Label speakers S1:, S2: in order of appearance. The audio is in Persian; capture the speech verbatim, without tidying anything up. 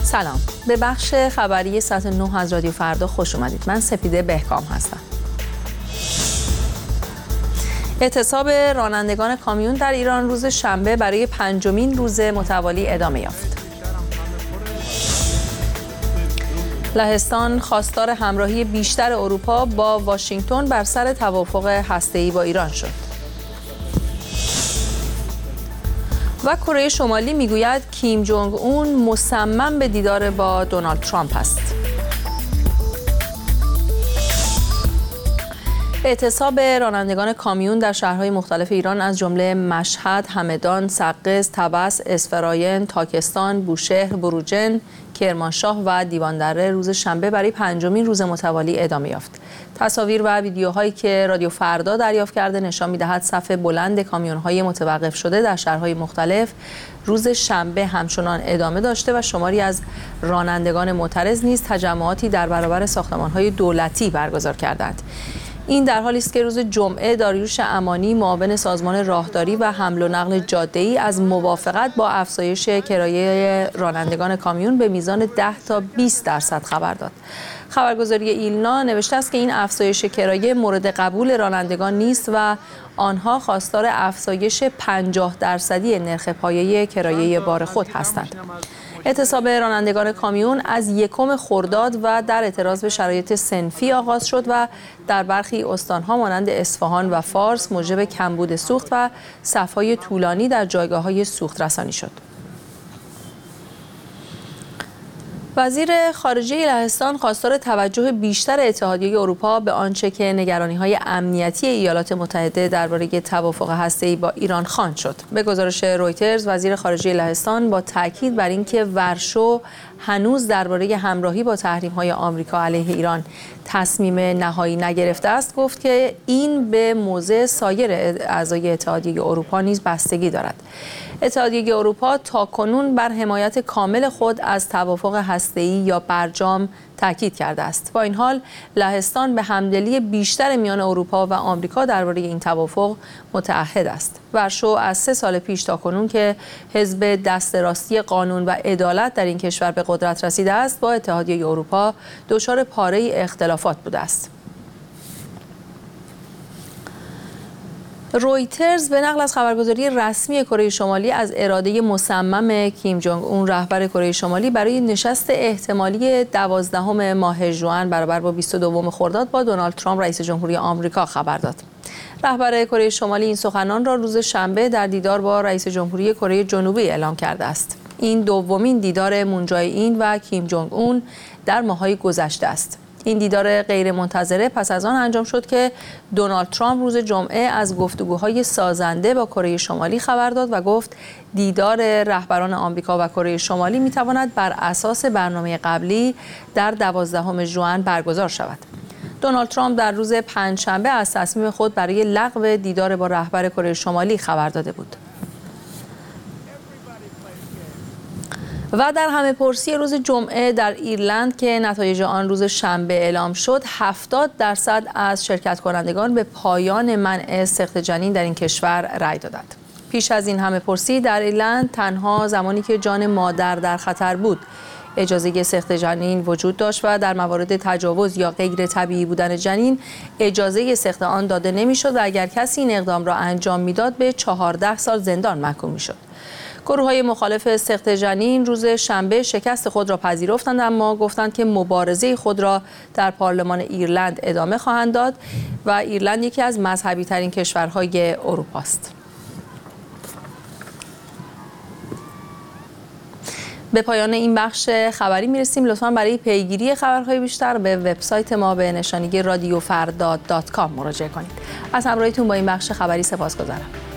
S1: سلام، به بخش خبری ساعت نه از رادیو فردا خوش اومدید. من سپیده بهکام هستم. اعتصاب رانندگان کامیون در ایران روز شنبه برای پنجمین روز متوالی ادامه یافت. لهستان خواستار همراهی بیشتر اروپا با واشنگتن بر سر توافق هسته‌ای با ایران شد. و کره شمالی میگوید کیم جونگ اون مصمم به دیدار با دونالد ترامپ است. اعتصاب رانندگان کامیون در شهرهای مختلف ایران از جمله مشهد، همدان، سقز، طبس، اسفراین، تاکستان، بوشهر، بروجرد، کرمانشاه و دیواندره روز شنبه برای پنجمین روز متوالی ادامه یافت. تصاویر و ویدیوهایی که رادیو فردا دریافت کرده نشان می‌دهد صف بلند کامیون‌های متوقف شده در شهرهای مختلف روز شنبه همچنان ادامه داشته و شماری از رانندگان معترض نیز تجمعاتی در برابر ساختمان‌های دولتی برگزار کردند. این در حالی است که روز جمعه داریوش امانی معاون سازمان راهداری و حمل و نقل جاده‌ای از موافقت با افزایش کرایه رانندگان کامیون به میزان ده تا بیست درصد خبر داد. خبرگزاری ایلنا نوشته است که این افزایش کرایه مورد قبول رانندگان نیست و آنها خواستار افزایش پنجاه درصدی نرخ پایه کرایه بار خود هستند. اعتصاب رانندگان کامیون از یکم خرداد و در اعتراض به شرایط صنفی آغاز شد و در برخی استانها مانند اصفهان و فارس موجب کمبود سوخت و صف‌های طولانی در جایگاه‌های سوخت رسانی شد. وزیر خارجه لهستان خواستار توجه بیشتر اتحادیه اروپا به آنچه که نگرانی‌های امنیتی ایالات متحده درباره توافق هسته‌ای با ایران خواند شد. به گزارش رویترز، وزیر خارجه لهستان با تاکید بر اینکه ورشو هنوز درباره همراهی با تحریم‌های آمریکا علیه ایران تصمیم نهایی نگرفته است، گفت که این به موضع سایر اعضای اتحادیه اروپا نیز بستگی دارد. اتحادیه اروپا تاکنون بر حمایت کامل خود از توافق هسته‌ای یا برجام تاکید کرده است. با این حال لهستان به همدلی بیشتر میان اروپا و آمریکا درباره این توافق متعهد است. ورشو از سه سال پیش تاکنون که حزب دست راستی قانون و عدالت در این کشور به قدرت رسیده است، با اتحادیه اروپا دچار پاره اختلافات بوده است. رویترز به نقل از خبرگزاری رسمی کره شمالی از اراده مصمم کیم جونگ اون رهبر کره شمالی برای نشست احتمالی دوازدهم ماه ژوئن برابر با بیست و دوم خرداد با دونالد ترامپ رئیس جمهوری آمریکا خبر داد. رهبر کره شمالی این سخنان را روز شنبه در دیدار با رئیس جمهوری کره جنوبی اعلام کرده است. این دومین دیدار مون جای این و کیم جونگ اون در ماه‌های گذشته است. این دیدار غیرمنتظره پس از آن انجام شد که دونالد ترامپ روز جمعه از گفتگوهای سازنده با کره شمالی خبر داد و گفت دیدار رهبران آمریکا و کره شمالی میتواند بر اساس برنامه قبلی در دوازدهم ژوئن برگزار شود. دونالد ترامپ در روز پنجشنبه از تصمیم خود برای لغو دیدار با رهبر کره شمالی خبر داده بود. و در همه پرسی روز جمعه در ایرلند که نتایج آن روز شنبه اعلام شد، هفتاد درصد از شرکت کنندگان به پایان منع سقط جنین در این کشور رأی دادند. پیش از این همه پرسی در ایرلند تنها زمانی که جان مادر در خطر بود اجازه سقط جنین وجود داشت و در موارد تجاوز یا غیر طبیعی بودن جنین اجازه سقط آن داده نمی‌شد و اگر کسی این اقدام را انجام می‌داد به چهارده سال زندان محکوم می‌شد. گروه‌های مخالف سقط جنین روز شنبه شکست خود را پذیرفتند، اما گفتند که مبارزه خود را در پارلمان ایرلند ادامه خواهند داد و ایرلند یکی از مذهبی ترین کشورهای اروپا است. به پایان این بخش خبری میرسیم. لطفاً برای پیگیری خبرهای بیشتر به وبسایت ما به نشانی رادیو فردا دات کام مراجعه کنید. از همراهیتون با این بخش خبری سپاسگزارم.